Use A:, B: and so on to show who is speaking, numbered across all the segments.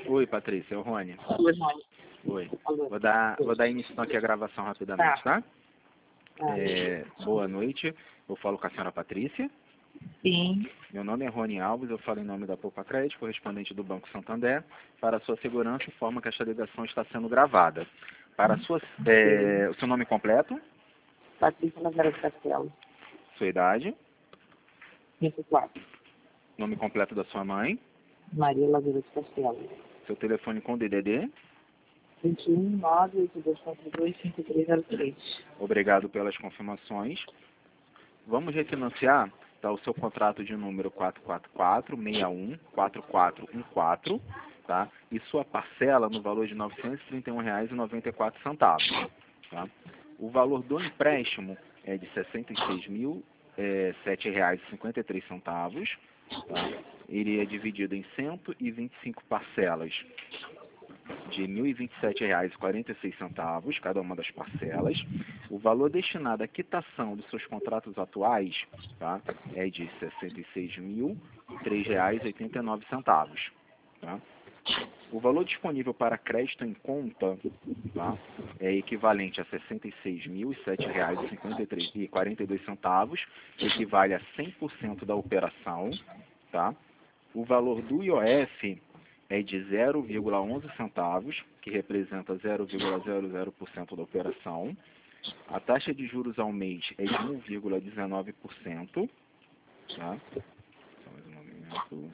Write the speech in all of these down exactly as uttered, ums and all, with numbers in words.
A: Oi, Patrícia, é o Rony.
B: Oi, Rony.
A: Oi.
B: Alô.
A: Vou dar, vou dar início aqui à gravação rapidamente, tá?
B: Tá.
A: É, boa noite, eu falo com a senhora Patrícia.
B: Sim.
A: Meu nome é Rony Alves, eu falo em nome da Poupa Crédito, correspondente do Banco Santander. Para a sua segurança, informo que esta ligação está sendo gravada. Para a sua, é, o seu nome completo,
B: Patrícia Lazaro de Castelo.
A: sua idade,
B: vinte e quatro.
A: nome completo da sua mãe,
B: Maria Lazaro de Castelo.
A: seu telefone com D D D.
B: vinte e um, nove, oito dois quatro dois, cinco três zero três.
A: Obrigado pelas confirmações. Vamos refinanciar tá, o seu contrato de número quatro quatro quatro, seis um, quatro quatro um quatro, tá? E sua parcela no valor de novecentos e trinta e um reais e noventa e quatro centavos. Tá? O valor do empréstimo é de sessenta e seis mil sete reais e cinquenta e três centavos. Tá? Ele é dividido em cento e vinte e cinco parcelas de mil e vinte e sete reais e quarenta e seis centavos, cada uma das parcelas. O valor destinado à quitação dos seus contratos atuais, tá, é de sessenta e seis mil três reais e oitenta e nove centavos. Tá? O valor disponível para crédito em conta, tá, é equivalente a sessenta e seis mil sete reais e quarenta e dois centavos, que equivale a cem por cento da operação. Tá? O valor do I O F é de zero vírgula onze centavos, que representa zero vírgula zero zero por cento da operação. A taxa de juros ao mês é de um vírgula dezenove por cento. Tá? Só mais um momento.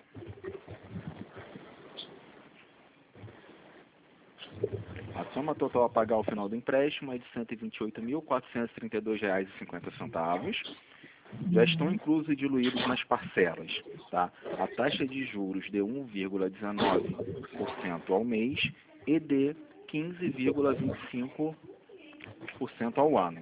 A: A soma total a pagar ao final do empréstimo é de cento e vinte e oito mil quatrocentos e trinta e dois reais e cinquenta centavos. Já estão inclusos e diluídos nas parcelas. Tá? A taxa de juros de um vírgula dezenove por cento ao mês e de quinze vírgula vinte e cinco por cento ao ano.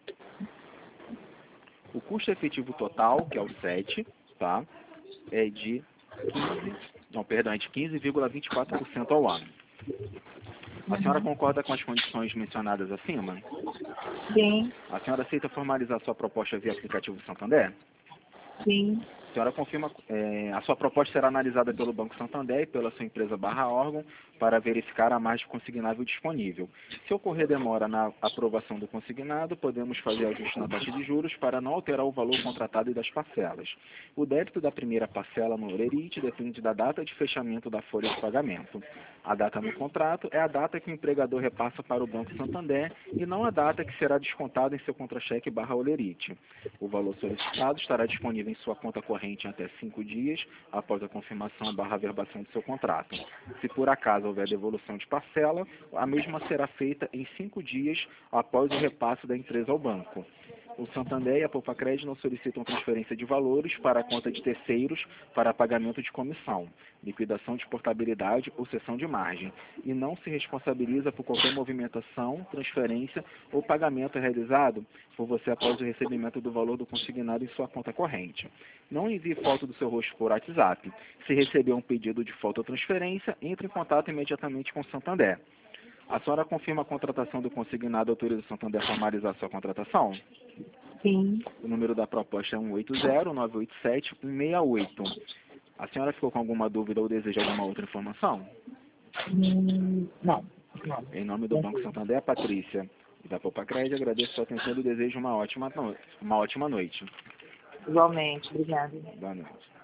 A: O custo efetivo total, que é o sete, tá? É de quinze, não, perdão, é de quinze vírgula vinte e quatro por cento ao ano. A senhora concorda com as condições mencionadas acima?
B: Sim.
A: A senhora aceita formalizar sua proposta via aplicativo Santander?
B: Sim.
A: A senhora confirma, é, a sua proposta será analisada pelo Banco Santander e pela sua empresa barra órgão para verificar a margem consignável disponível. Se ocorrer demora na aprovação do consignado, podemos fazer ajuste na taxa de juros para não alterar o valor contratado e das parcelas. O débito da primeira parcela no Olerite depende da data de fechamento da folha de pagamento. A data no contrato é a data que o empregador repassa para o Banco Santander e não a data que será descontada em seu contra-cheque barra Olerite. O valor solicitado estará disponível em sua conta corrente em até cinco dias após a confirmação barra averbação do seu contrato. Se por acaso houver devolução de parcela, a mesma será feita em cinco dias após o repasse da empresa ao banco. O Santander e a Poupa Crédito não solicitam transferência de valores para a conta de terceiros para pagamento de comissão, liquidação de portabilidade ou cessão de margem, e não se responsabiliza por qualquer movimentação, transferência ou pagamento realizado por você após o recebimento do valor do consignado em sua conta corrente. Não envie foto do seu rosto por WhatsApp. Se receber um pedido de foto ou transferência, entre em contato imediatamente com o Santander. A senhora confirma a contratação do consignado e autoriza o Santander a formalizar sua contratação?
B: Sim.
A: O número da proposta é um oito zero nove oito sete um seis oito. A senhora ficou com alguma dúvida ou deseja alguma outra informação?
B: Hum, não. Não.
A: Em nome do Banco Santander, Patrícia e da Poupa Crédito, agradeço a sua atenção e desejo uma ótima, no... uma ótima noite.
B: Igualmente. Obrigada.
A: Boa noite.